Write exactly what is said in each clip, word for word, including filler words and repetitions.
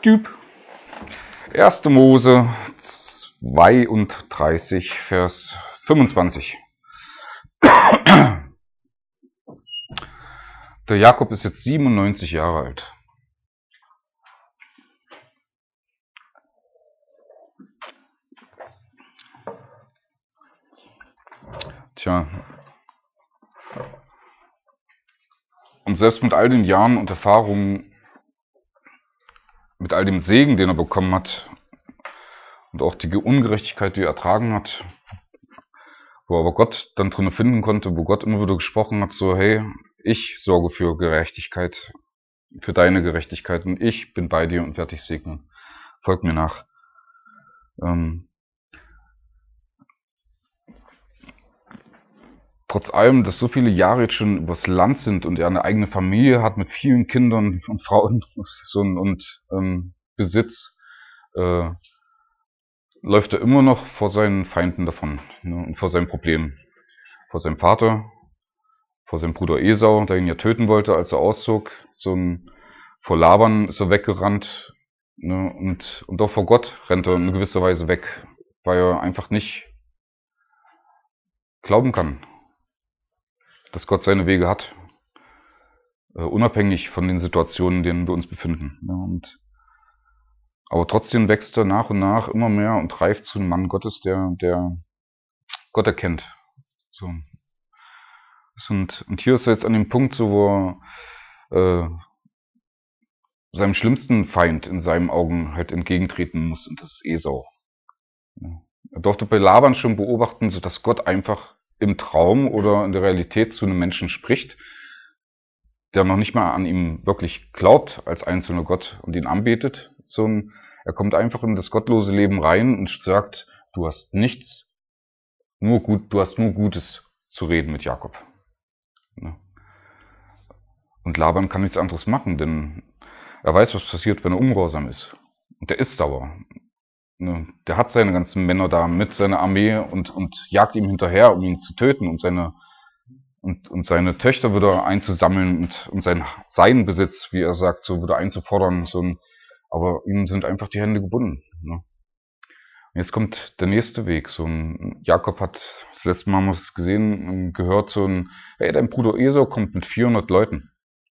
Typ. erste Mose zweiunddreißig, Vers fünfundzwanzig. Der Jakob ist jetzt siebenundneunzig Jahre alt. Tja. Und selbst mit all den Jahren und Erfahrungen, mit all dem Segen, den er bekommen hat, und auch die Ungerechtigkeit, die er ertragen hat, wo er aber Gott dann drin finden konnte, wo Gott immer wieder gesprochen hat, so, hey, ich sorge für Gerechtigkeit, für deine Gerechtigkeit und ich bin bei dir und werde dich segnen. Folg mir nach. Ähm, Trotz allem, dass so viele Jahre jetzt schon übers Land sind und er eine eigene Familie hat mit vielen Kindern und Frauen so, und ähm, Besitz, äh, läuft er immer noch vor seinen Feinden davon, ne, und vor seinen Problemen. Vor seinem Vater, vor seinem Bruder Esau, der ihn ja töten wollte, als er auszog. So ein, vor Laban ist er weggerannt, ne, und, und auch vor Gott rennt er in gewisser Weise weg, weil er einfach nicht glauben kann, dass Gott seine Wege hat, äh, unabhängig von den Situationen, in denen wir uns befinden. Ja, und, aber trotzdem wächst er nach und nach immer mehr und reift zu einem Mann Gottes, der, der Gott erkennt. So. Und, und hier ist er jetzt an dem Punkt, so, wo er äh, seinem schlimmsten Feind in seinen Augen halt entgegentreten muss, und das ist Esau. Ja. Er durfte bei Laban schon beobachten, so dass Gott einfach im Traum oder in der Realität zu einem Menschen spricht, der noch nicht mal an ihm wirklich glaubt als einzelner Gott und ihn anbetet, sondern er kommt einfach in das gottlose Leben rein und sagt, du hast nichts, nur gut, du hast nur Gutes zu reden mit Jakob. Ja. Und Laban kann nichts anderes machen, denn er weiß, was passiert, wenn er ungehorsam ist. Und der ist sauer. Der hat seine ganzen Männer da mit seiner Armee und, und jagt ihm hinterher, um ihn zu töten und seine, und, und seine Töchter wieder einzusammeln und, und sein, seinen Besitz, wie er sagt, so wieder einzufordern. So ein, aber ihm sind einfach die Hände gebunden. Ne? Und jetzt kommt der nächste Weg. So ein Jakob hat, das letzte Mal haben wir es gesehen, gehört so ein, hey, dein Bruder Esau kommt mit vierhundert Leuten.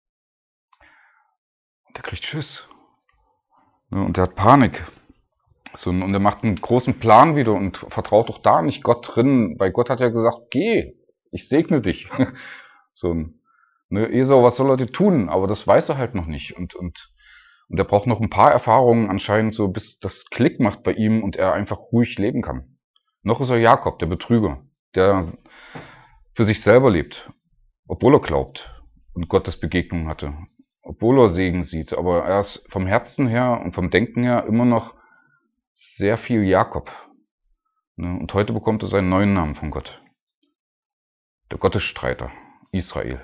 Und der kriegt Schiss. Ne? Und der hat Panik. So, und er macht einen großen Plan wieder und vertraut doch da nicht Gott drin, weil Gott hat ja gesagt, geh, ich segne dich. So, ne, Esau, was soll er denn tun? Aber das weiß er halt noch nicht. Und, und, und er braucht noch ein paar Erfahrungen anscheinend, so bis das Klick macht bei ihm und er einfach ruhig leben kann. Noch ist er Jakob, der Betrüger, der für sich selber lebt, obwohl er glaubt und Gottes Begegnung hatte, obwohl er Segen sieht. Aber er ist vom Herzen her und vom Denken her immer noch sehr viel Jakob. Und heute bekommt er seinen neuen Namen von Gott. Der Gottesstreiter, Israel.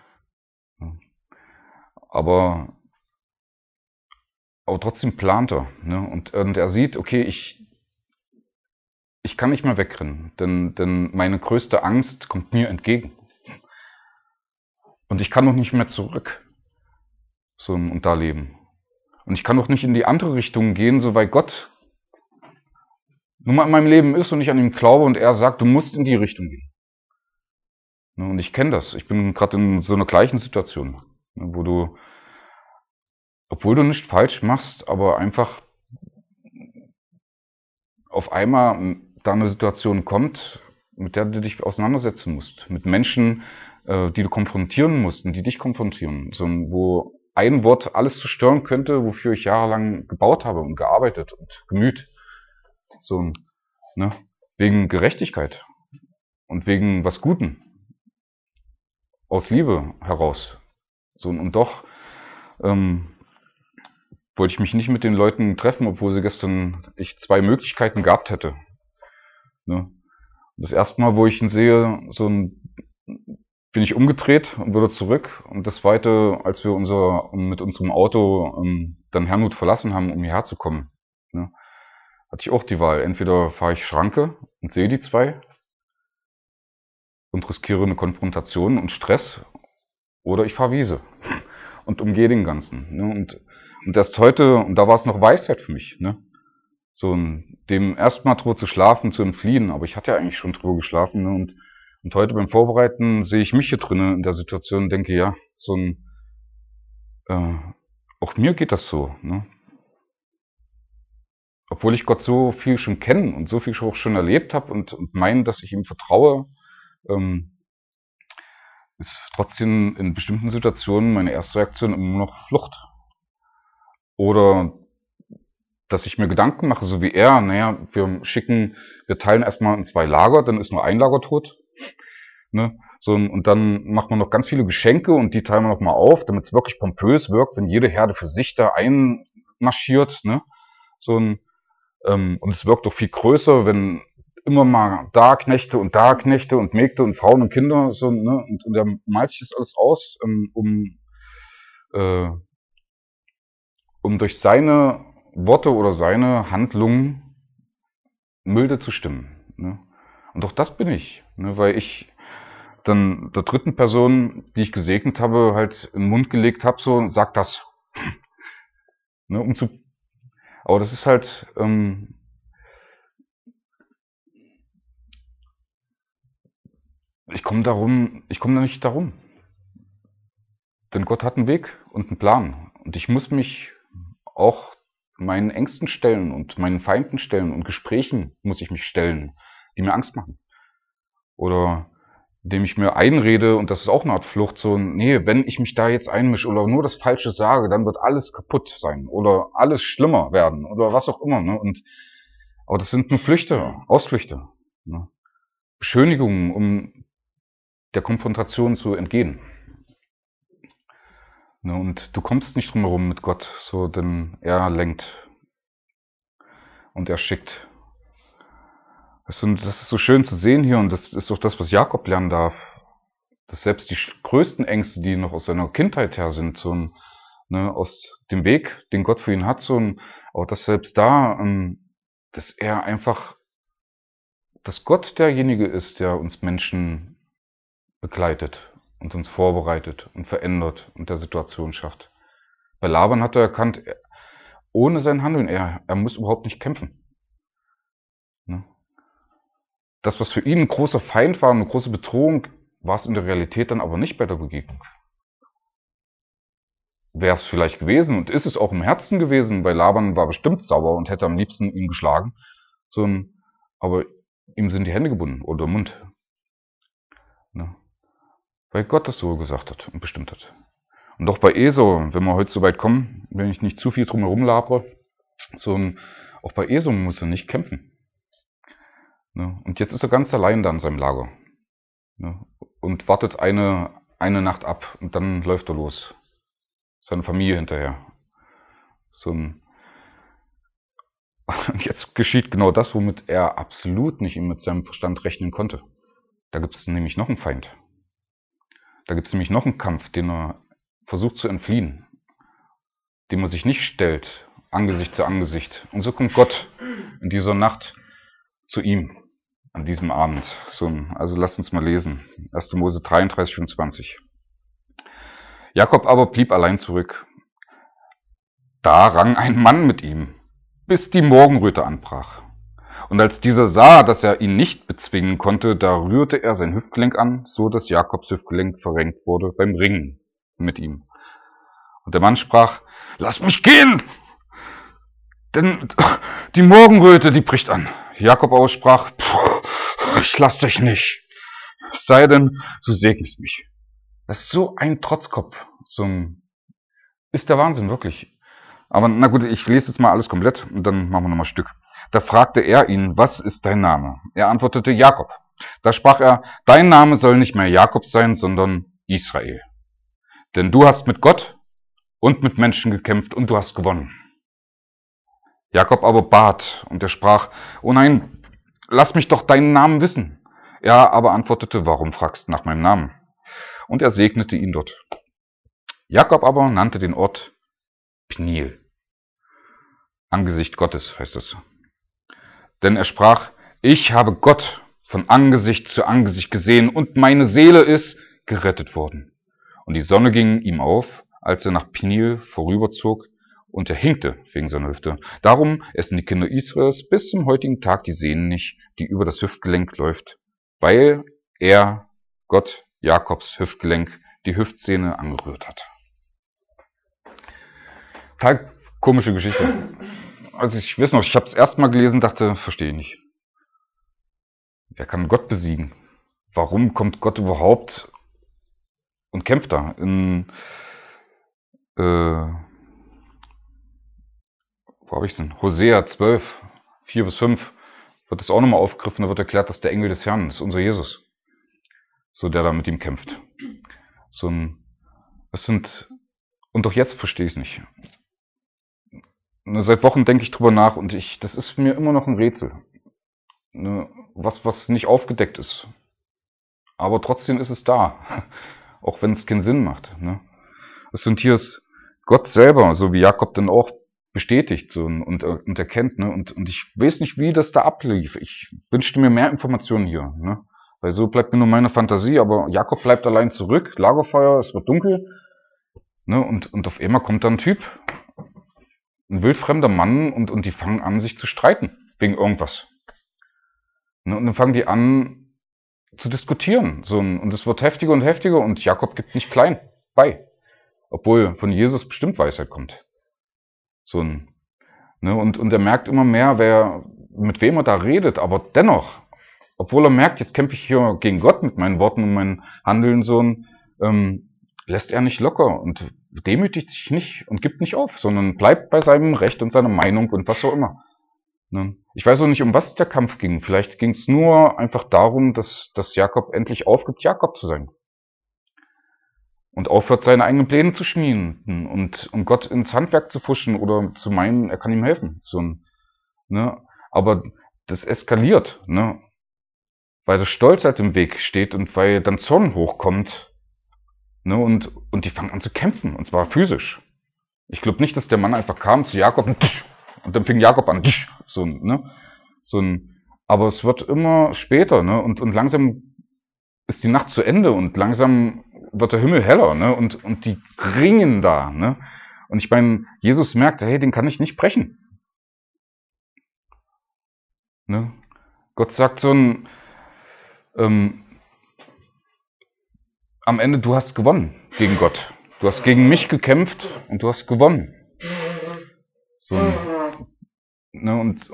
Aber, aber trotzdem plant er. Und, und er sieht, okay, ich, ich kann nicht mehr wegrennen, denn, denn meine größte Angst kommt mir entgegen. Und ich kann noch nicht mehr zurück so, und da leben. Und ich kann noch nicht in die andere Richtung gehen, so weil Gott nun mal in meinem Leben ist und ich an ihm glaube und er sagt, du musst in die Richtung gehen. Und ich kenne das. Ich bin gerade in so einer gleichen Situation, wo du, obwohl du nicht falsch machst, aber einfach auf einmal da eine Situation kommt, mit der du dich auseinandersetzen musst. Mit Menschen, die du konfrontieren musst und die dich konfrontieren. So, wo ein Wort alles zerstören könnte, wofür ich jahrelang gebaut habe und gearbeitet und gemüht. So, ne, wegen Gerechtigkeit und wegen was Guten, aus Liebe heraus. So, und doch ähm, wollte ich mich nicht mit den Leuten treffen, obwohl sie gestern ich zwei Möglichkeiten gehabt hätte. Ne? Das erste Mal, wo ich ihn sehe, so ein, bin ich umgedreht und wieder zurück. Und das zweite, als wir unser mit unserem Auto ähm, dann Herrnhut verlassen haben, um hierher zu kommen, ne, hatte ich auch die Wahl. Entweder fahre ich Schranke und sehe die zwei und riskiere eine Konfrontation und Stress, oder ich fahre Wiese und umgehe den Ganzen. Ne? Und, Und erst heute, und da war es noch Weisheit für mich, ne? So dem erstmal drüber zu schlafen, zu entfliehen, aber ich hatte ja eigentlich schon drüber geschlafen, ne? Und, und heute beim Vorbereiten sehe ich mich hier drinnen in der Situation und denke, ja, so ein, äh, auch mir geht das so, ne? Obwohl ich Gott so viel schon kenne und so viel auch schon erlebt habe und, und meine, dass ich ihm vertraue, ähm, ist trotzdem in bestimmten Situationen meine erste Reaktion immer noch Flucht. Oder dass ich mir Gedanken mache, so wie er, naja, wir schicken, wir teilen erstmal in zwei Lager, dann ist nur ein Lager tot. Ne? So, und dann macht man noch ganz viele Geschenke und die teilen wir noch mal auf, damit es wirklich pompös wirkt, wenn jede Herde für sich da einmarschiert. Ne? So ein, ähm, und es wirkt doch viel größer, wenn immer mal da Knechte und da Knechte und Mägde und Frauen und Kinder, so, ne? Und, und dann malt sich das alles aus, ähm, um, äh, um durch seine Worte oder seine Handlungen milde zu stimmen. Ne? Und auch das bin ich, ne? Weil ich dann der dritten Person, die ich gesegnet habe, halt in den Mund gelegt habe, so, sag das. Ne? Um zu, aber das ist halt, ähm, ich komme darum, ich komme da nicht darum. Denn Gott hat einen Weg und einen Plan. Und ich muss mich auch meinen Ängsten stellen und meinen Feinden stellen und Gesprächen muss ich mich stellen, die mir Angst machen. Oder indem ich mir einrede, und das ist auch eine Art Flucht, so, nee, wenn ich mich da jetzt einmische oder nur das Falsche sage, dann wird alles kaputt sein oder alles schlimmer werden oder was auch immer. Ne? Und, aber das sind nur Flüchte, Ausflüchte, ne? Beschönigungen, um der Konfrontation zu entgehen. Ne? Und du kommst nicht drum herum mit Gott, so, denn er lenkt und er schickt. Das ist so schön zu sehen hier und das ist auch das, was Jakob lernen darf. Dass selbst die größten Ängste, die noch aus seiner Kindheit her sind, so ein, ne, aus dem Weg, den Gott für ihn hat, so ein, auch dass selbst da, ähm, dass er einfach, dass Gott derjenige ist, der uns Menschen begleitet und uns vorbereitet und verändert und der Situation schafft. Bei Laban hat er erkannt, ohne sein Handeln, er, er muss überhaupt nicht kämpfen. Ne? Das, was für ihn ein großer Feind war, eine große Bedrohung, war es in der Realität dann aber nicht bei der Begegnung. Wäre es vielleicht gewesen und ist es auch im Herzen gewesen, weil Laban war bestimmt sauer und hätte am liebsten ihn geschlagen, so ein, aber ihm sind die Hände gebunden oder der Mund. Ne? Weil Gott das so gesagt hat und bestimmt hat. Und auch bei Esau, wenn wir heute so weit kommen, wenn ich nicht zu viel drum herum labere, so ein, auch bei Esau muss er nicht kämpfen. Ne? Und jetzt ist er ganz allein da in seinem Lager. Ne? Und wartet eine, eine Nacht ab und dann läuft er los. Seine Familie hinterher. So ein und jetzt geschieht genau das, womit er absolut nicht mit seinem Verstand rechnen konnte. Da gibt es nämlich noch einen Feind. Da gibt es nämlich noch einen Kampf, den er versucht zu entfliehen, dem er sich nicht stellt, Angesicht zu Angesicht. Und so kommt Gott in dieser Nacht zu ihm, an diesem Abend. So, also lasst uns mal lesen. erster Mose dreiunddreißig, fünfundzwanzig. Jakob aber blieb allein zurück. Da rang ein Mann mit ihm, bis die Morgenröte anbrach. Und als dieser sah, dass er ihn nicht bezwingen konnte, da rührte er sein Hüftgelenk an, so dass Jakobs Hüftgelenk verrenkt wurde beim Ringen mit ihm. Und der Mann sprach, lass mich gehen, denn die Morgenröte, die bricht an. Jakob aber sprach, ich lass dich nicht, es sei denn, du segnest mich. Das ist so ein Trotzkopf, so ein, ist der Wahnsinn, wirklich. Aber na gut, ich lese jetzt mal alles komplett und dann machen wir nochmal Stück. Da fragte er ihn, was ist dein Name? Er antwortete, Jakob. Da sprach er, dein Name soll nicht mehr Jakob sein, sondern Israel. Denn du hast mit Gott und mit Menschen gekämpft und du hast gewonnen. Jakob aber bat und er sprach, oh nein, lass mich doch deinen Namen wissen. Er aber antwortete, warum fragst du nach meinem Namen? Und er segnete ihn dort. Jakob aber nannte den Ort Peniel. Angesicht Gottes heißt es. Denn er sprach, ich habe Gott von Angesicht zu Angesicht gesehen und meine Seele ist gerettet worden. Und die Sonne ging ihm auf, als er nach Peniel vorüberzog, und er hinkte wegen seiner Hüfte. Darum essen die Kinder Israels bis zum heutigen Tag die Sehne nicht, die über das Hüftgelenk läuft, weil er, Gott, Jakobs Hüftgelenk, die Hüftsehne angerührt hat. Total komische Geschichte. Also ich weiß noch, ich habe es erstmal gelesen, dachte, verstehe ich nicht. Wer kann Gott besiegen? Warum kommt Gott überhaupt und kämpft da? In, äh, wo habe ich es denn? Hosea zwölf, vier bis fünf wird es auch nochmal aufgegriffen, da wird erklärt, dass der Engel des Herrn ist, unser Jesus. So, der da mit ihm kämpft. So ein, das sind, und auch jetzt verstehe ich es nicht. Seit Wochen denke ich drüber nach und ich, das ist mir immer noch ein Rätsel. Was, was nicht aufgedeckt ist. Aber trotzdem ist es da. Auch wenn es keinen Sinn macht. Es sind hier Gott selber, so wie Jakob dann auch bestätigt so, und, und erkennt. Ne? Und, und ich weiß nicht, wie das da ablief. Ich wünschte mir mehr Informationen hier. Ne? Weil so bleibt mir nur meine Fantasie, aber Jakob bleibt allein zurück, Lagerfeuer, es wird dunkel. Ne? Und, und auf einmal kommt da ein Typ, ein wildfremder Mann, und, und die fangen an, sich zu streiten, wegen irgendwas. Ne? Und dann fangen die an zu diskutieren. So, und es wird heftiger und heftiger, und Jakob gibt nicht klein bei. Obwohl von Jesus bestimmt Weisheit kommt. So ein, ne? und, und er merkt immer mehr, wer, mit wem er da redet, aber dennoch, obwohl er merkt, jetzt kämpfe ich hier gegen Gott mit meinen Worten und meinem Handeln, so ein, ähm, lässt er nicht locker und demütigt sich nicht und gibt nicht auf, sondern bleibt bei seinem Recht und seiner Meinung und was auch immer. Ne? Ich weiß auch nicht, um was der Kampf ging. Vielleicht ging es nur einfach darum, dass, dass Jakob endlich aufgibt, Jakob zu sein. Und aufhört, seine eigenen Pläne zu schmieden und, und Gott ins Handwerk zu fuschen oder zu meinen, er kann ihm helfen. So ein, ne? Aber das eskaliert, ne? Weil der Stolz halt im Weg steht und weil dann Zorn hochkommt, ne? und, und die fangen an zu kämpfen, und zwar physisch. Ich glaube nicht, dass der Mann einfach kam zu Jakob und, und dann fing Jakob an. So, ne? So ein, aber es wird immer später, ne? und, und langsam ist die Nacht zu Ende und langsam wird der Himmel heller, ne? Und, und die ringen da, ne? Und ich meine, Jesus merkt, hey, den kann ich nicht brechen. Ne? Gott sagt so ein, ähm, am Ende, du hast gewonnen gegen Gott. Du hast gegen mich gekämpft und du hast gewonnen. So ein, ne? Und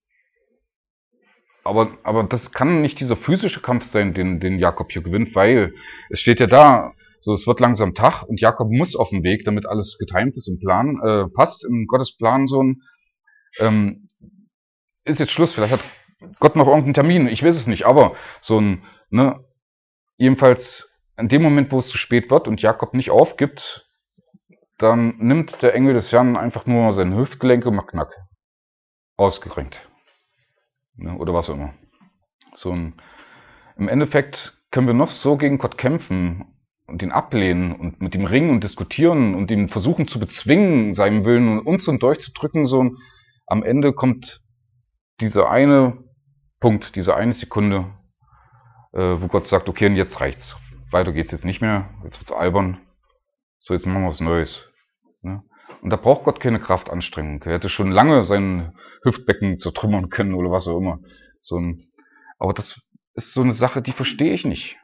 aber, aber das kann nicht dieser physische Kampf sein, den, den Jakob hier gewinnt, weil es steht ja da, so, es wird langsam Tag und Jakob muss auf den Weg, damit alles getimt ist im Plan, äh, passt in Gottes Plan so ein, ähm, ist jetzt Schluss, vielleicht hat Gott noch irgendeinen Termin, ich weiß es nicht, aber so ein, ne, jedenfalls in dem Moment, wo es zu spät wird und Jakob nicht aufgibt, dann nimmt der Engel des Herrn einfach nur seine Hüftgelenke und macht knack. Ausgerenkt. Ne, oder was auch immer. So ein, im Endeffekt können wir noch so gegen Gott kämpfen und ihn ablehnen und mit ihm ringen und diskutieren und ihn versuchen zu bezwingen, seinem Willen und uns und durchzudrücken. So ein, am Ende kommt dieser eine Punkt, diese eine Sekunde, äh, wo Gott sagt, okay, und jetzt reicht's. Weiter geht's jetzt nicht mehr, jetzt wird's albern. So, jetzt machen wir was Neues. Ne? Und da braucht Gott keine Kraftanstrengung. Er hätte schon lange sein Hüftbecken zertrümmern können oder was auch immer. So ein, aber das ist so eine Sache, die verstehe ich nicht.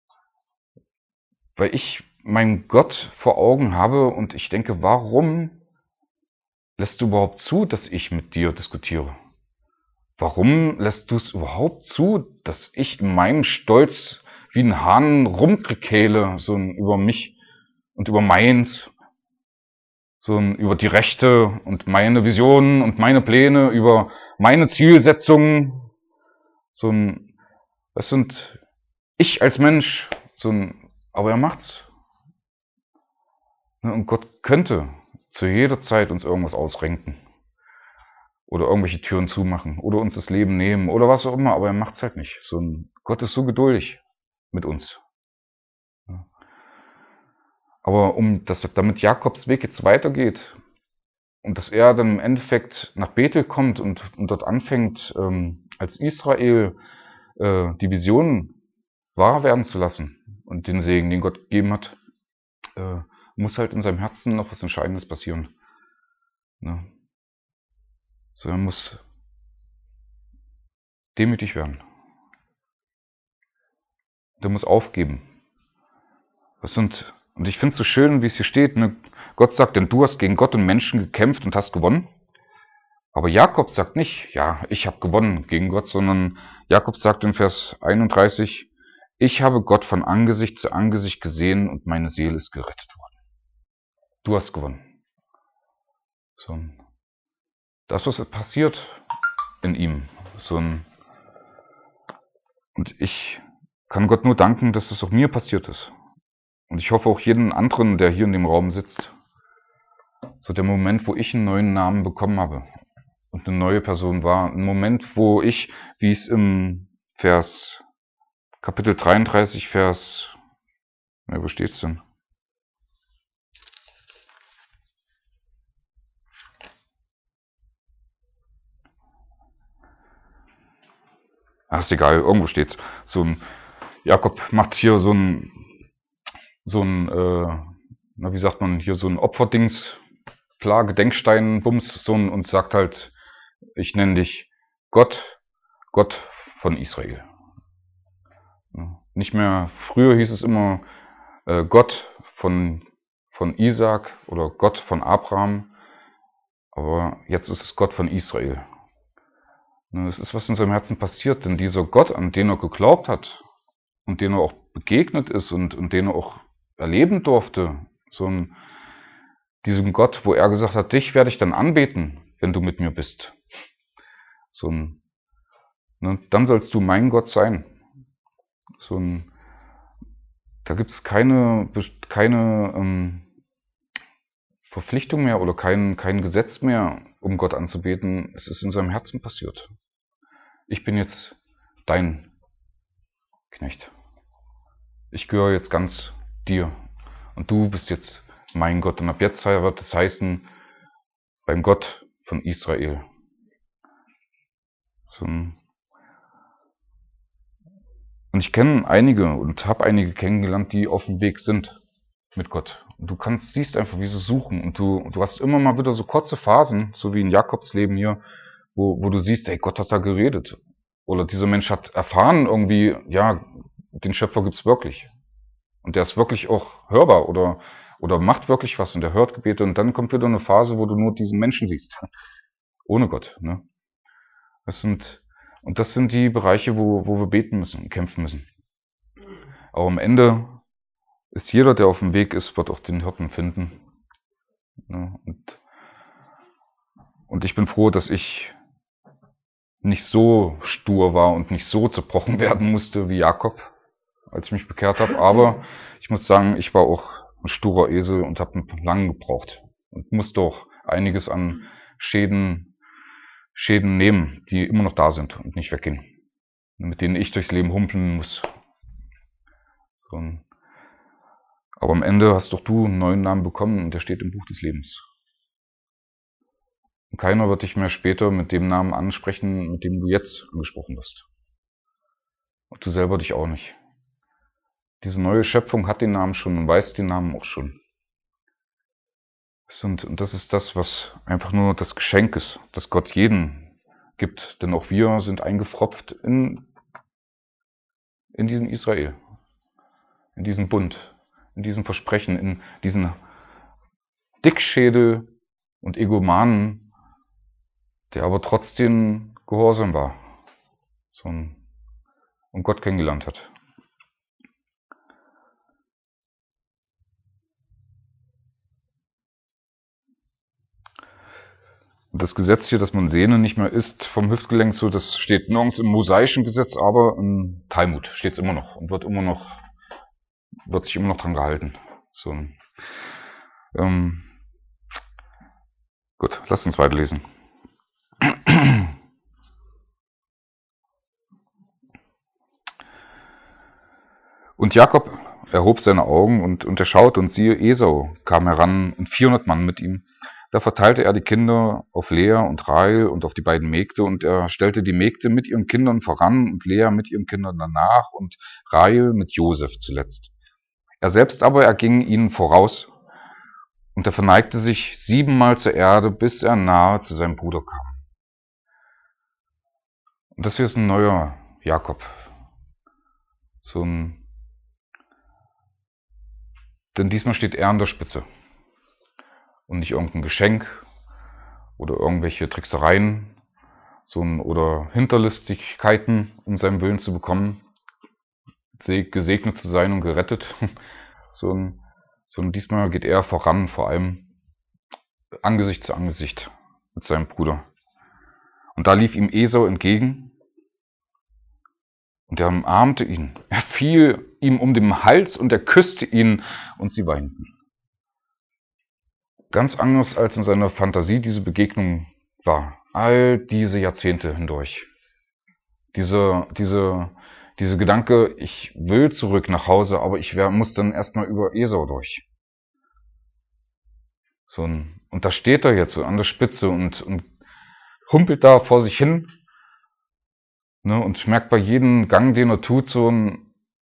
Weil ich meinen Gott vor Augen habe und ich denke, warum lässt du überhaupt zu, dass ich mit dir diskutiere? Warum lässt du es überhaupt zu, dass ich in meinem Stolz wie ein Hahn rumkrickele, so über mich und über meins? So über die Rechte und meine Visionen und meine Pläne, über meine Zielsetzungen. So ein, das sind ich als Mensch, so ein, aber er macht's. Und Gott könnte zu jeder Zeit uns irgendwas ausrenken. Oder irgendwelche Türen zumachen. Oder uns das Leben nehmen. Oder was auch immer, aber er macht's halt nicht. So ein, Gott ist so geduldig mit uns. Aber um das, damit Jakobs Weg jetzt weitergeht, und dass er dann im Endeffekt nach Bethel kommt und, und dort anfängt, ähm, als Israel äh, die Vision wahr werden zu lassen und den Segen, den Gott gegeben hat, äh, muss halt in seinem Herzen noch was Entscheidendes passieren. Ne? So, er muss demütig werden. Der muss aufgeben. Das sind, und ich finde es so schön, wie es hier steht, ne? Gott sagt, denn du hast gegen Gott und Menschen gekämpft und hast gewonnen. Aber Jakob sagt nicht, ja, ich habe gewonnen gegen Gott, sondern Jakob sagt in Vers einunddreißig, ich habe Gott von Angesicht zu Angesicht gesehen und meine Seele ist gerettet worden. Du hast gewonnen. So ein, das, was passiert in ihm. So ein, und ich kann Gott nur danken, dass es auch mir passiert ist. Und ich hoffe auch jeden anderen, der hier in dem Raum sitzt. So der Moment, wo ich einen neuen Namen bekommen habe und eine neue Person war. Ein Moment, wo ich, wie es im Vers, Kapitel dreiunddreißig, Vers, ja, wo steht's denn? Ach, ist egal, irgendwo steht's. So ein, Jakob macht hier so ein, so ein, äh, na, wie sagt man, hier so ein Opferdings, klar, Gedenkstein, Bums, so ein, und sagt halt, ich nenne dich Gott, Gott von Israel. Nicht mehr, früher hieß es immer äh, Gott von, von Isaak oder Gott von Abraham, aber jetzt ist es Gott von Israel. Es ist was in seinem Herzen passiert, denn dieser Gott, an den er geglaubt hat und den er auch begegnet ist und, und den er auch erleben durfte, so ein, diesem Gott, wo er gesagt hat, dich werde ich dann anbeten, wenn du mit mir bist. So ein, ne, dann sollst du mein Gott sein. So ein, da gibt es keine, keine ähm, Verpflichtung mehr oder kein, kein Gesetz mehr, um Gott anzubeten. Es ist in seinem Herzen passiert. Ich bin jetzt dein Knecht. Ich gehöre jetzt ganz dir. Und du bist jetzt mein Gott. Und ab jetzt wird es heißen, beim Gott von Israel. So ein und ich kenne einige und habe einige kennengelernt, die auf dem Weg sind mit Gott. Und du kannst, siehst einfach, wie sie suchen. Und du, du hast immer mal wieder so kurze Phasen, so wie in Jakobs Leben hier, wo, wo du siehst, ey, Gott hat da geredet. Oder dieser Mensch hat erfahren irgendwie, ja, den Schöpfer gibt's wirklich. Und der ist wirklich auch hörbar oder, oder macht wirklich was und der hört Gebete. Und dann kommt wieder eine Phase, wo du nur diesen Menschen siehst. Ohne Gott, ne? Das sind, und das sind die Bereiche, wo, wo wir beten müssen, kämpfen müssen. Aber am Ende ist jeder, der auf dem Weg ist, wird auch den Hirten finden. Ne? Und, und ich bin froh, dass ich nicht so stur war und nicht so zerbrochen werden musste wie Jakob, als ich mich bekehrt habe. Aber ich muss sagen, ich war auch ein sturer Esel und habe lange gebraucht. Und musste auch einiges an Schäden Schäden nehmen, die immer noch da sind und nicht weggehen. Mit denen ich durchs Leben humpeln muss. So. Aber am Ende hast doch du einen neuen Namen bekommen und der steht im Buch des Lebens. Und keiner wird dich mehr später mit dem Namen ansprechen, mit dem du jetzt angesprochen wirst. Und du selber dich auch nicht. Diese neue Schöpfung hat den Namen schon und weiß den Namen auch schon. Und das ist das, was einfach nur das Geschenk ist, das Gott jeden gibt. Denn auch wir sind eingepfropft in, in diesen Israel, in diesen Bund, in diesen Versprechen, in diesen Dickschädel und Egomanen, der aber trotzdem gehorsam war so ein, und Gott kennengelernt hat. Das Gesetz hier, dass man Sehne nicht mehr isst vom Hüftgelenk, so, das steht nirgends im mosaischen Gesetz, aber im Talmud steht es immer noch und wird immer noch, wird sich immer noch dran gehalten. So, ähm, gut, lasst uns weiterlesen. Und Jakob erhob seine Augen und, und er schaute und siehe, Esau kam heran und vierhundert Mann mit ihm. Da verteilte er die Kinder auf Lea und Rahel und auf die beiden Mägde, und er stellte die Mägde mit ihren Kindern voran und Lea mit ihren Kindern danach und Rahel mit Josef zuletzt. Er selbst aber erging ihnen voraus Und er verneigte sich siebenmal zur Erde, bis er nahe zu seinem Bruder kam. Und das hier ist ein neuer Jakob. So ein, denn diesmal steht er an der Spitze. Und nicht irgendein Geschenk oder irgendwelche Tricksereien so ein, oder Hinterlistigkeiten, um seinen Willen zu bekommen, gesegnet zu sein und gerettet. So ein, so ein, diesmal geht er voran, vor allem Angesicht zu Angesicht mit seinem Bruder. Und da lief ihm Esau entgegen und er umarmte ihn. Er fiel ihm um den Hals und er küsste ihn und sie weinten. Ganz anders als in seiner Fantasie diese Begegnung war. All diese Jahrzehnte hindurch. Diese, diese, diese Gedanke, ich will zurück nach Hause, aber ich wär, muss dann erstmal über Esau durch. So ein, und da steht er jetzt so an der Spitze und, und humpelt da vor sich hin, ne, und merkt bei jedem Gang, den er tut, so ein,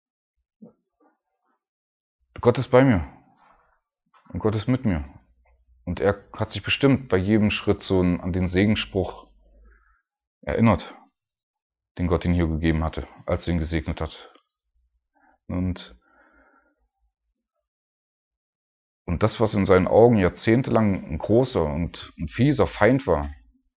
Gott ist bei mir und Gott ist mit mir. Und er hat sich bestimmt bei jedem Schritt so ein, an den Segensspruch erinnert, den Gott ihm hier gegeben hatte, als er ihn gesegnet hat. Und, und das, was in seinen Augen jahrzehntelang ein großer und ein fieser Feind war,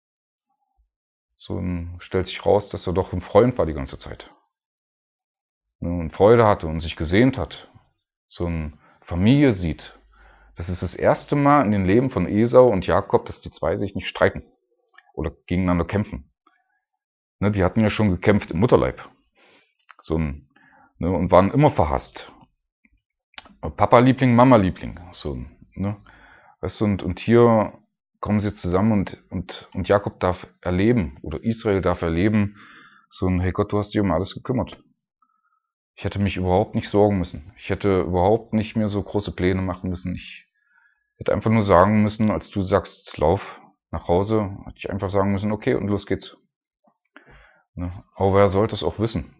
so ein, stellt sich raus, dass er doch ein Freund war die ganze Zeit. Und Freude hatte und sich gesehnt hat, so eine Familie sieht. Das ist das erste Mal in den Leben von Esau und Jakob, dass die zwei sich nicht streiten oder gegeneinander kämpfen. Ne, die hatten ja schon gekämpft im Mutterleib. So ein, ne, und waren immer verhasst. Papa-Liebling, Mama-Liebling. So, ne, weißt du, und, und hier kommen sie zusammen und, und, und Jakob darf erleben, oder Israel darf erleben, so ein, hey Gott, du hast dich um alles gekümmert. Ich hätte mich überhaupt nicht sorgen müssen. Ich hätte überhaupt nicht mehr so große Pläne machen müssen. Ich hätte einfach nur sagen müssen, als du sagst, lauf nach Hause, hätte ich einfach sagen müssen, okay, und los geht's. Ne? Aber wer sollte es auch wissen?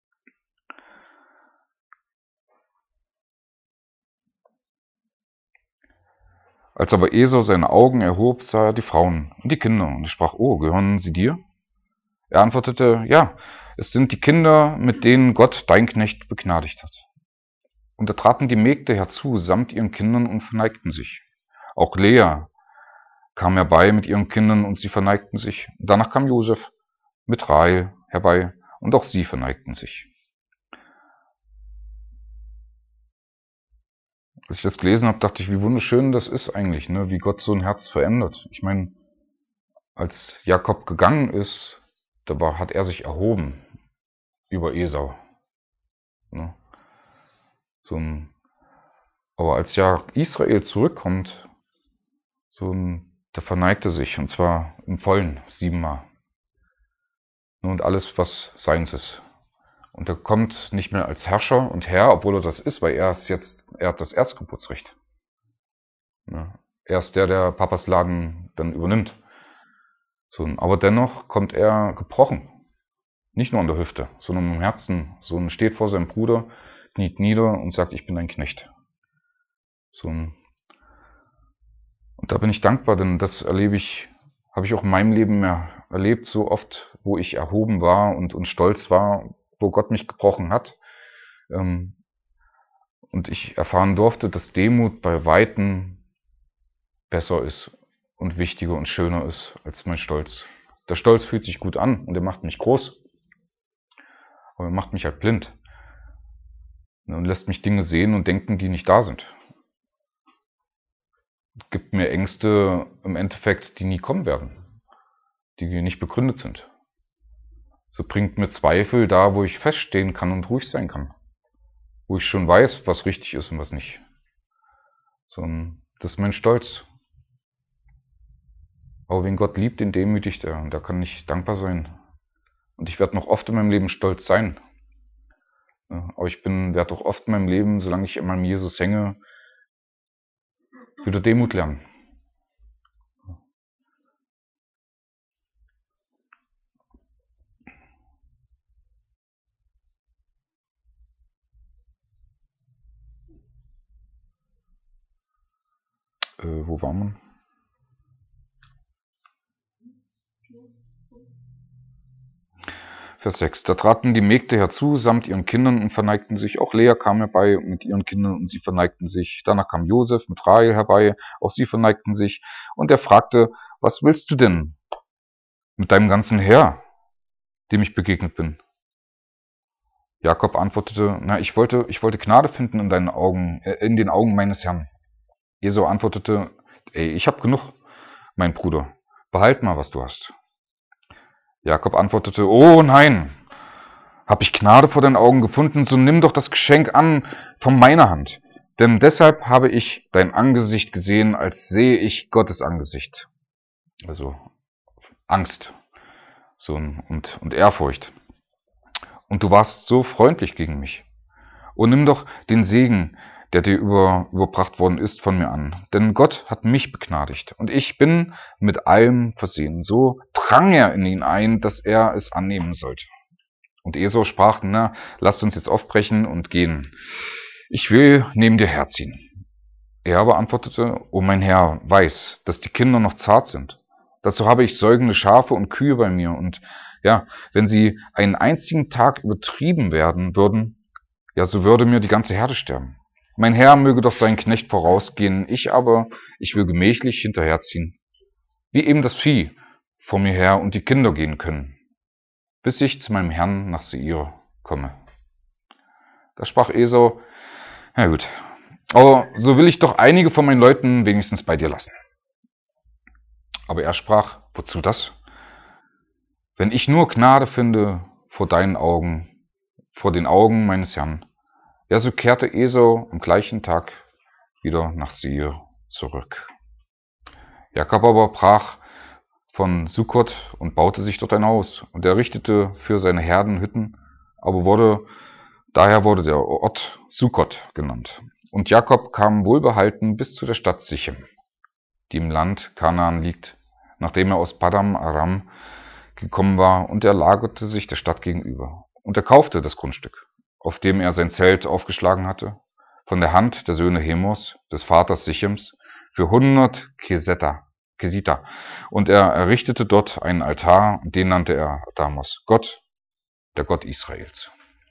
Als aber Esau seine Augen erhob, sah er die Frauen und die Kinder, und er sprach, oh, gehören sie dir? Er antwortete, ja, es sind die Kinder, mit denen Gott dein Knecht begnadigt hat. Und da traten die Mägde herzu, samt ihren Kindern, und verneigten sich. Auch Lea kam herbei mit ihren Kindern, und sie verneigten sich. Danach kam Josef mit Rahel herbei, und auch sie verneigten sich. Als ich das gelesen habe, dachte ich, wie wunderschön das ist eigentlich, ne? Wie Gott so ein Herz verändert. Ich meine, als Jakob gegangen ist, da war, hat er sich erhoben über Esau. Ne? So ein, aber als ja Israel zurückkommt, so ein, da verneigt er sich, und zwar im Vollen, siebenmal. Und alles, was seins ist. Und er kommt nicht mehr als Herrscher und Herr, obwohl er das ist, weil er ist jetzt, er hat das Erstgeburtsrecht. Ja. Er ist der, der Papas Laden dann übernimmt. So, aber dennoch kommt er gebrochen. Nicht nur an der Hüfte, sondern im Herzen. So, und steht vor seinem Bruder, kniet nieder und sagt, ich bin dein Knecht. So, und da bin ich dankbar, denn das erlebe ich, habe ich auch in meinem Leben mehr erlebt, so oft, wo ich erhoben war und, und stolz war, wo Gott mich gebrochen hat. Ähm, und ich erfahren durfte, dass Demut bei Weitem besser ist und wichtiger und schöner ist als mein Stolz. Der Stolz fühlt sich gut an und er macht mich groß, aber er macht mich halt blind und lässt mich Dinge sehen und denken, die nicht da sind. Gibt mir Ängste im Endeffekt, die nie kommen werden, die nicht begründet sind. So bringt mir Zweifel da, wo ich feststehen kann und ruhig sein kann, wo ich schon weiß, was richtig ist und was nicht. So, das ist mein Stolz. Aber wen Gott liebt, den demütigt er, und da kann ich dankbar sein. Und ich werde noch oft in meinem Leben stolz sein. Aber ich bin, werde auch oft in meinem Leben, solange ich an meinem Jesus hänge, wieder Demut lernen. Äh, wo war man? Vers sechs. Da traten die Mägde herzu, samt ihren Kindern und verneigten sich. Auch Lea kam herbei mit ihren Kindern und sie verneigten sich. Danach kam Josef mit Rahel herbei, auch sie verneigten sich. Und er fragte, was willst du denn mit deinem ganzen Heer, dem ich begegnet bin? Jakob antwortete, na, ich wollte, ich wollte Gnade finden in deinen Augen, äh, in den Augen meines Herrn. Esau antwortete, ey, ich hab genug, mein Bruder. Behalt mal, was du hast. Jakob antwortete, oh nein, hab ich Gnade vor deinen Augen gefunden, so nimm doch das Geschenk an von meiner Hand. Denn deshalb habe ich dein Angesicht gesehen, als sehe ich Gottes Angesicht. Also Angst so, und, und Ehrfurcht. Und du warst so freundlich gegen mich. Und nimm doch den Segen, der dir über, überbracht worden ist, von mir an. Denn Gott hat mich begnadigt, und ich bin mit allem versehen. So drang er in ihn ein, dass er es annehmen sollte. Und Esau sprach, na, lasst uns jetzt aufbrechen und gehen. Ich will neben dir herziehen. Er aber antwortete, o mein Herr, weiß, dass die Kinder noch zart sind. Dazu habe ich säugende Schafe und Kühe bei mir. Und ja, wenn sie einen einzigen Tag übertrieben werden würden, ja, so würde mir die ganze Herde sterben. Mein Herr möge doch seinen Knecht vorausgehen, ich aber, ich will gemächlich hinterherziehen, wie eben das Vieh vor mir her und die Kinder gehen können, bis ich zu meinem Herrn nach Seir komme. Da sprach Esau, na gut, aber so will ich doch einige von meinen Leuten wenigstens bei dir lassen. Aber er sprach, wozu das? Wenn ich nur Gnade finde vor deinen Augen, vor den Augen meines Herrn. Ja, so kehrte Esau am gleichen Tag wieder nach Seir zurück. Jakob aber brach von Sukkot und baute sich dort ein Haus. Und er richtete für seine Herden Hütten, aber wurde, daher wurde der Ort Sukkot genannt. Und Jakob kam wohlbehalten bis zu der Stadt Sichem, die im Land Kanaan liegt, nachdem er aus Padam Aram gekommen war, und er lagerte sich der Stadt gegenüber. Und er kaufte das Grundstück, auf dem er sein Zelt aufgeschlagen hatte, von der Hand der Söhne Hemos, des Vaters Sichems, für hundert Keseta, Kesita. Und er errichtete dort einen Altar, und den nannte er Adamos, Gott, der Gott Israels.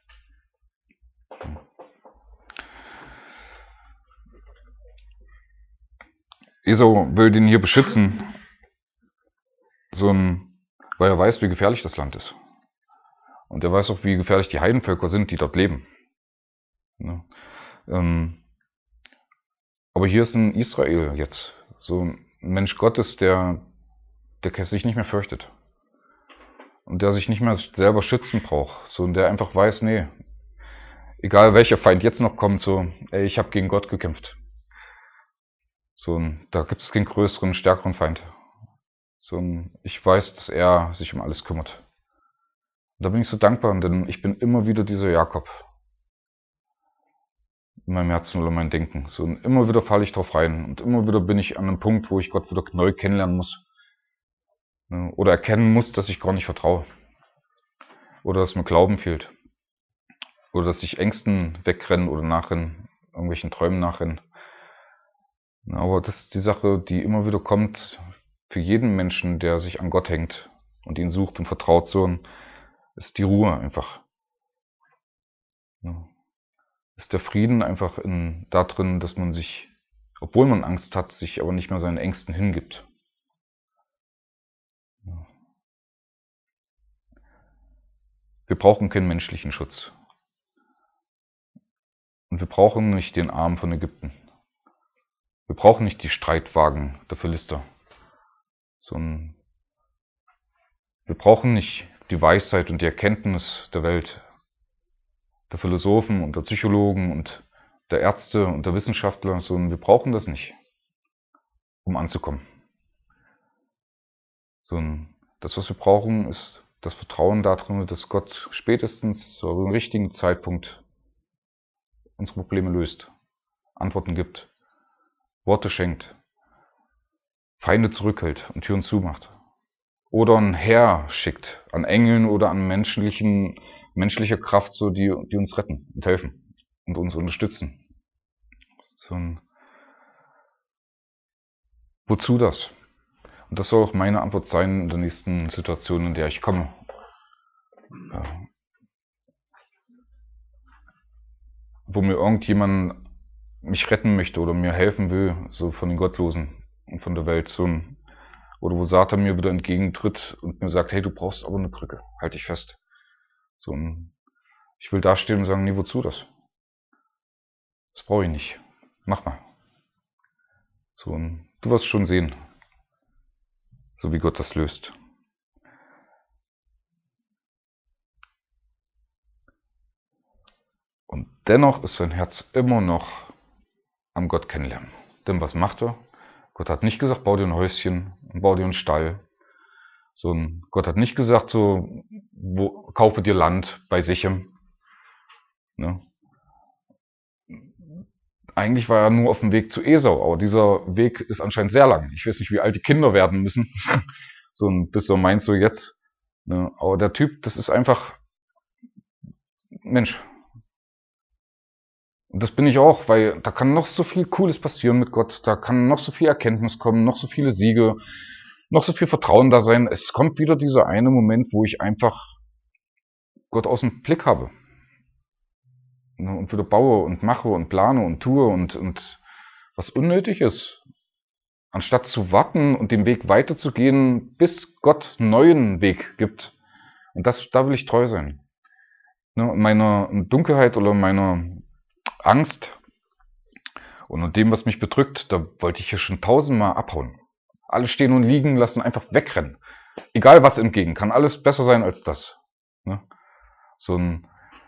Esau will den hier beschützen, so ein, weil er weiß, wie gefährlich das Land ist. Und er weiß auch, wie gefährlich die Heidenvölker sind, die dort leben. Ja. Ähm, aber hier ist ein Israel jetzt, so ein Mensch Gottes, der, der sich nicht mehr fürchtet. Und der sich nicht mehr selber schützen braucht. So, und der einfach weiß, nee, egal welcher Feind jetzt noch kommt, so, ey, ich habe gegen Gott gekämpft. So, und da gibt es keinen größeren, stärkeren Feind. So, und ich weiß, dass er sich um alles kümmert. Und da bin ich so dankbar, denn ich bin immer wieder dieser Jakob. In meinem Herzen oder mein Denken. So, und immer wieder falle ich drauf rein. Und immer wieder bin ich an einem Punkt, wo ich Gott wieder neu kennenlernen muss. Oder erkennen muss, dass ich gar nicht vertraue. Oder dass mir Glauben fehlt. Oder dass ich Ängsten wegrennen oder nachrennen, irgendwelchen Träumen nachrennen. Aber das ist die Sache, die immer wieder kommt für jeden Menschen, der sich an Gott hängt und ihn sucht und vertraut, so ist die Ruhe einfach. Ist der Frieden einfach in, da drin, dass man sich, obwohl man Angst hat, sich aber nicht mehr seinen Ängsten hingibt. Wir brauchen keinen menschlichen Schutz. Und wir brauchen nicht den Arm von Ägypten. Wir brauchen nicht die Streitwagen der Philister. Sondern wir brauchen nicht die Weisheit und die Erkenntnis der Welt, der Philosophen und der Psychologen und der Ärzte und der Wissenschaftler, sondern wir brauchen das nicht, um anzukommen. Sondern das, was wir brauchen, ist das Vertrauen darin, dass Gott spätestens zu einem richtigen Zeitpunkt unsere Probleme löst, Antworten gibt, Worte schenkt, Feinde zurückhält und Türen zumacht. Oder ein Heer schickt, an Engeln oder an menschlichen, menschlicher Kraft, so die, die uns retten und helfen und uns unterstützen. So ein Wozu das? Und das soll auch meine Antwort sein in der nächsten Situation, in der ich komme. Ja. Wo mir irgendjemand mich retten möchte oder mir helfen will, so von den Gottlosen und von der Welt, so ein, oder wo Satan mir wieder entgegentritt und mir sagt, hey, du brauchst aber eine Krücke, halt dich fest. So ein, ich will dastehen und sagen, nee, wozu das? Das brauche ich nicht. Mach mal. So ein, du wirst schon sehen, so wie Gott das löst. Und dennoch ist sein Herz immer noch am Gott kennenlernen. Denn was macht er? Gott hat nicht gesagt, bau dir ein Häuschen und bau dir einen Stall. So ein, Gott hat nicht gesagt, so, wo, kaufe dir Land bei Sichem. Ne? Eigentlich war er nur auf dem Weg zu Esau, aber dieser Weg ist anscheinend sehr lang. Ich weiß nicht, wie alt die Kinder werden müssen. So ein bis er meint so jetzt. Ne? Aber der Typ, das ist einfach Mensch. Und das bin ich auch, weil da kann noch so viel Cooles passieren mit Gott, da kann noch so viel Erkenntnis kommen, noch so viele Siege, noch so viel Vertrauen da sein. Es kommt wieder dieser eine Moment, wo ich einfach Gott aus dem Blick habe. Und wieder baue und mache und plane und tue und, und was unnötig ist. Anstatt zu warten und den Weg weiterzugehen, bis Gott einen neuen Weg gibt. Und das, da will ich treu sein. Meiner Dunkelheit oder meiner Angst und dem, was mich bedrückt, da wollte ich hier schon tausendmal abhauen. Alles stehen und liegen lassen, einfach wegrennen. Egal was entgegen, kann alles besser sein als das. Ne? So ein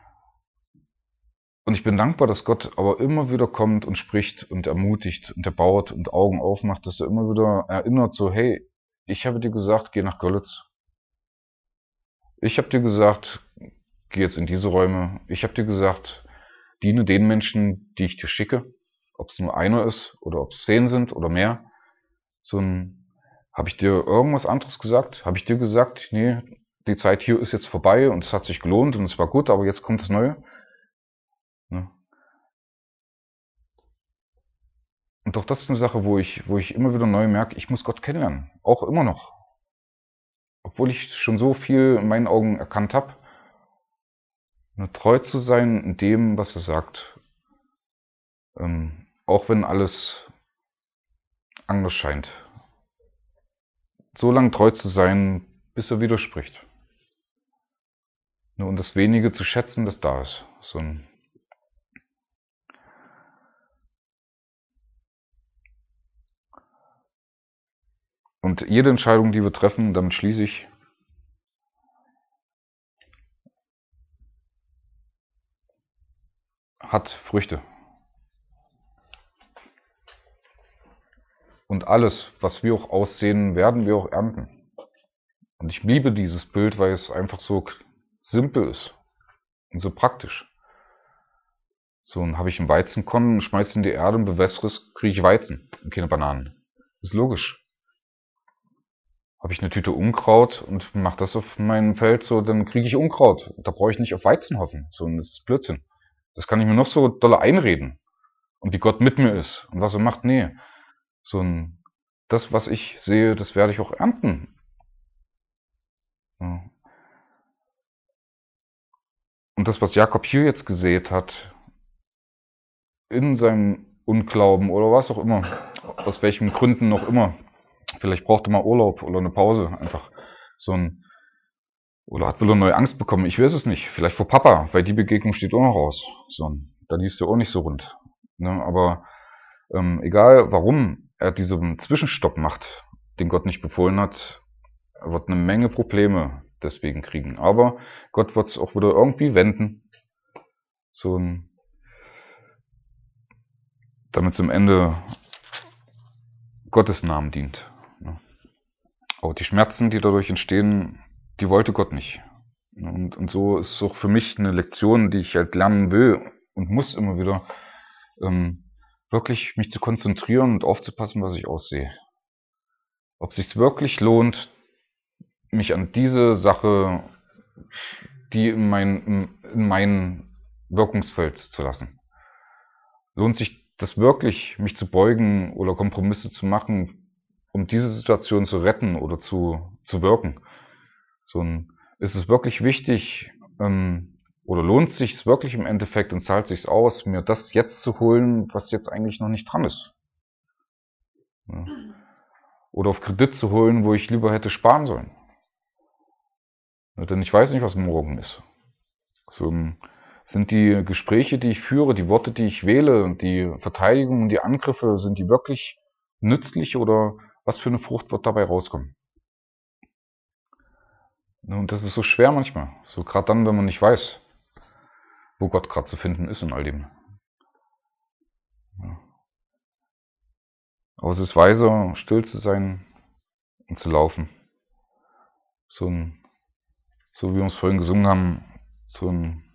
und ich bin dankbar, dass Gott aber immer wieder kommt und spricht und ermutigt und erbaut und Augen aufmacht, dass er immer wieder erinnert, so, hey, ich habe dir gesagt, geh nach Görlitz. Ich habe dir gesagt, geh jetzt in diese Räume. Ich habe dir gesagt, diene den Menschen, die ich dir schicke, ob es nur einer ist oder ob es zehn sind oder mehr. So ein, habe ich dir irgendwas anderes gesagt? Habe ich dir gesagt, nee, die Zeit hier ist jetzt vorbei und es hat sich gelohnt und es war gut, aber jetzt kommt das Neue? Ne? Und doch das ist eine Sache, wo ich, wo ich immer wieder neu merke, ich muss Gott kennenlernen. Auch immer noch. Obwohl ich schon so viel in meinen Augen erkannt habe. Nur treu zu sein in dem, was er sagt. Ähm, auch wenn alles anders scheint. So lange treu zu sein, bis er widerspricht. Und das Wenige zu schätzen, das da ist. So ein Und jede Entscheidung, die wir treffen, damit schließe ich, hat Früchte. Und alles, was wir auch aussehen, werden wir auch ernten. Und ich liebe dieses Bild, weil es einfach so simpel ist und so praktisch. So, dann habe ich einen Weizenkorn, schmeiße in die Erde und bewässere es, kriege ich Weizen und keine Bananen. Das ist logisch. Habe ich eine Tüte Unkraut und mache das auf meinem Feld, so, dann kriege ich Unkraut. Da brauche ich nicht auf Weizen hoffen. So, und das ist Blödsinn. Das kann ich mir noch so doll einreden. Und wie Gott mit mir ist und was er macht, nee. So ein, das, was ich sehe, das werde ich auch ernten. Ja. Und das, was Jakob hier jetzt gesät hat, in seinem Unglauben oder was auch immer, aus welchen Gründen noch immer, vielleicht braucht er mal Urlaub oder eine Pause, einfach so ein, oder hat wieder neue Angst bekommen, ich weiß es nicht, vielleicht vor Papa, weil die Begegnung steht auch noch aus. So ein, da lief es ja auch nicht so rund. Ne? Aber ähm, egal warum er diesen Zwischenstopp macht, den Gott nicht befohlen hat, er wird eine Menge Probleme deswegen kriegen. Aber Gott wird es auch wieder irgendwie wenden. So ein, damit es am Ende Gottes Namen dient. Aber die Schmerzen, die dadurch entstehen, die wollte Gott nicht. Und, und so ist es auch für mich eine Lektion, die ich halt lernen will und muss immer wieder, ähm, wirklich mich zu konzentrieren und aufzupassen, was ich aussehe. Ob es sich wirklich lohnt, mich an diese Sache, die in mein, in mein Wirkungsfeld zu lassen. Lohnt sich das wirklich, mich zu beugen oder Kompromisse zu machen um diese Situation zu retten oder zu, zu wirken. So ein, ist es wirklich wichtig, ähm, oder lohnt es sich wirklich im Endeffekt und zahlt sich aus, mir das jetzt zu holen, was jetzt eigentlich noch nicht dran ist? Ja. Oder auf Kredit zu holen, wo ich lieber hätte sparen sollen. Ja, denn ich weiß nicht, was morgen ist. So, sind die Gespräche, die ich führe, die Worte, die ich wähle und die Verteidigung und die Angriffe, sind die wirklich nützlich oder was für eine Frucht wird dabei rauskommen? Und das ist so schwer manchmal. So gerade dann, wenn man nicht weiß, wo Gott gerade zu finden ist in all dem. Ja. Aber es ist weiser, still zu sein und zu laufen. So, ein, so wie wir uns vorhin gesungen haben, so ein,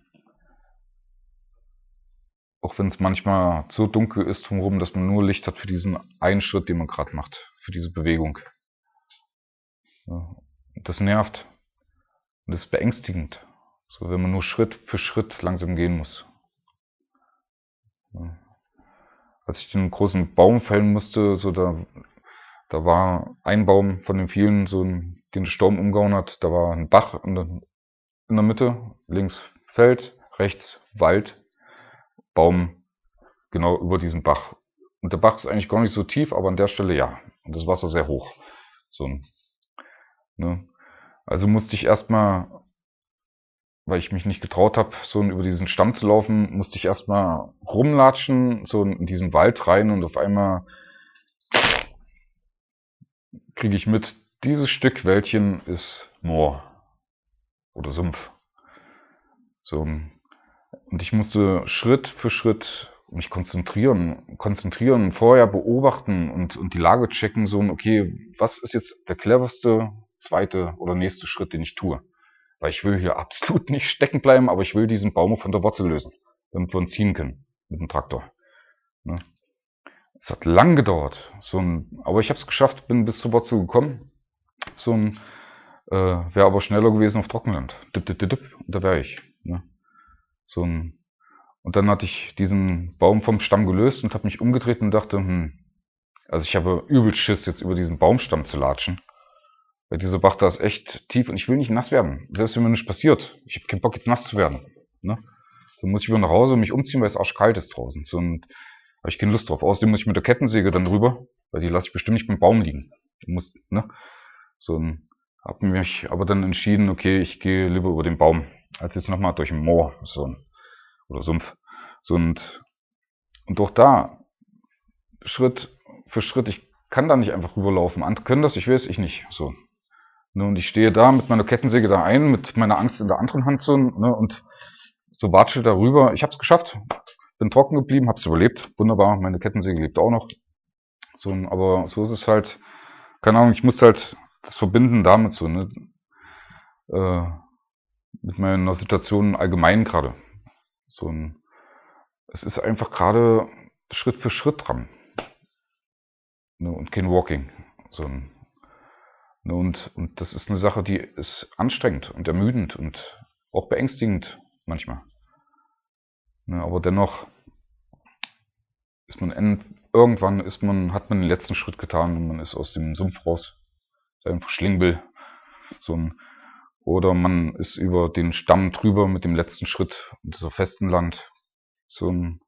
auch wenn es manchmal so dunkel ist drumherum, dass man nur Licht hat für diesen einen Schritt, den man gerade macht, für diese Bewegung. Ja. Das nervt und das ist beängstigend, so wenn man nur Schritt für Schritt langsam gehen muss. Ja. Als ich den großen Baum fällen musste, so da, da war ein Baum von den vielen, so den der Sturm umgehauen hat, da war ein Bach in der, in der Mitte, links Feld, rechts Wald, Baum genau über diesem Bach. Und der Bach ist eigentlich gar nicht so tief, aber an der Stelle ja. Und das Wasser sehr hoch. So, ne? Also musste ich erstmal, weil ich mich nicht getraut habe, so über diesen Stamm zu laufen, musste ich erstmal rumlatschen, so in diesen Wald rein und auf einmal kriege ich mit, dieses Stück Wäldchen ist Moor oder Sumpf. So, und ich musste Schritt für Schritt mich konzentrieren, konzentrieren, vorher beobachten und, und die Lage checken, so, okay, was ist jetzt der cleverste zweite oder nächste Schritt, den ich tue? Weil ich will hier absolut nicht stecken bleiben, aber ich will diesen Baum von der Wurzel lösen, damit wir ihn ziehen können mit dem Traktor. Ne? Es hat lang gedauert, so ein, aber ich habe es geschafft, bin bis zur Wurzel gekommen. So ein, äh, wäre aber schneller gewesen auf Trockenland. Dip, dip, dip, dip, und da wäre ich. Ne? So ein, und dann hatte ich diesen Baum vom Stamm gelöst und habe mich umgedreht und dachte, hm, also ich habe übel Schiss, jetzt über diesen Baumstamm zu latschen. Weil dieser Bach da ist echt tief und ich will nicht nass werden. Selbst wenn mir nichts passiert. Ich habe keinen Bock, jetzt nass zu werden. Ne? Dann muss ich wieder nach Hause und mich umziehen, weil es arschkalt ist draußen. So, und habe ich keine Lust drauf. Außerdem muss ich mit der Kettensäge dann rüber, weil die lasse ich bestimmt nicht beim Baum liegen. Ich muss, ne? So, und habe mich aber dann entschieden, okay, ich gehe lieber über den Baum, als jetzt nochmal durch ein Moor, so, oder Sumpf. So, und, und auch da, Schritt für Schritt, ich kann da nicht einfach rüberlaufen. Andere können das, ich weiß, ich nicht. So. Ne, und ich stehe da mit meiner Kettensäge da ein, mit meiner Angst in der anderen Hand so, ne, und so watsche da rüber. Ich habe es geschafft, bin trocken geblieben, habe es überlebt, wunderbar. Meine Kettensäge lebt auch noch. So, aber so ist es halt. Keine Ahnung, ich muss halt das verbinden damit so, ne, äh, mit meiner Situation allgemein gerade. So ein, es ist einfach gerade Schritt für Schritt dran, ne, und kein Walking. So ein, ne, und und das ist eine Sache, die ist anstrengend und ermüdend und auch beängstigend manchmal. Ne, aber dennoch ist man end, irgendwann ist man, hat man den letzten Schritt getan und man ist aus dem Sumpf raus, sein Verschlingel, so ein, oder man ist über den Stamm drüber mit dem letzten Schritt und ist auf festem Land. So ein,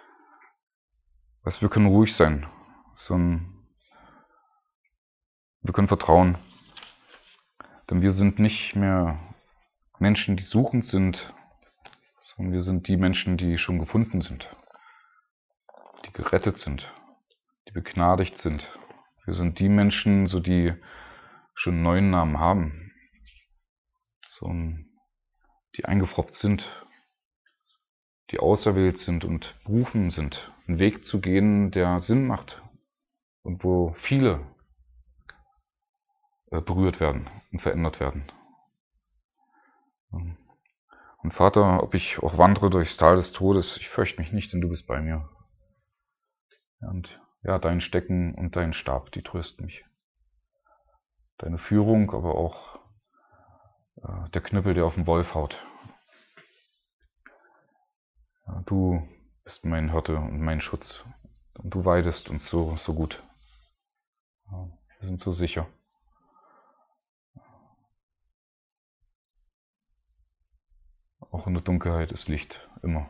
was, wir können ruhig sein. So ein, wir können vertrauen. Denn wir sind nicht mehr Menschen, die suchend sind, sondern wir sind die Menschen, die schon gefunden sind, die gerettet sind, die begnadigt sind. Wir sind die Menschen, so die schon einen neuen Namen haben, so die eingefroppt sind, die auserwählt sind und berufen sind, einen Weg zu gehen, der Sinn macht und wo viele berührt werden und verändert werden. Und Vater, ob ich auch wandere durchs Tal des Todes, ich fürchte mich nicht, denn du bist bei mir. Und ja, dein Stecken und dein Stab, die trösten mich. Deine Führung, aber auch äh, der Knüppel, der auf den Wolf haut. Ja, du bist mein Hirte und mein Schutz. Und du weidest uns so, so gut. Ja, Wir sind so sicher. Auch in der Dunkelheit ist Licht, immer.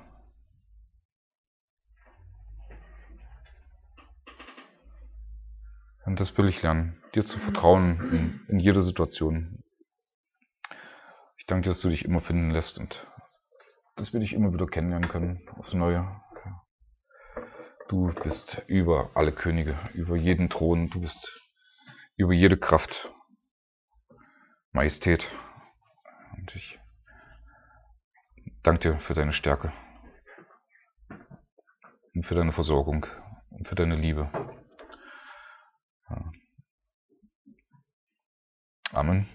Und das will ich lernen, dir zu vertrauen in, in jeder Situation. Ich danke dir, dass du dich immer finden lässt und dass wir dich immer wieder kennenlernen können, aufs Neue. Du bist über alle Könige, über jeden Thron, du bist über jede Kraft, Majestät. Und ich danke dir für deine Stärke und für deine Versorgung und für deine Liebe. Amen.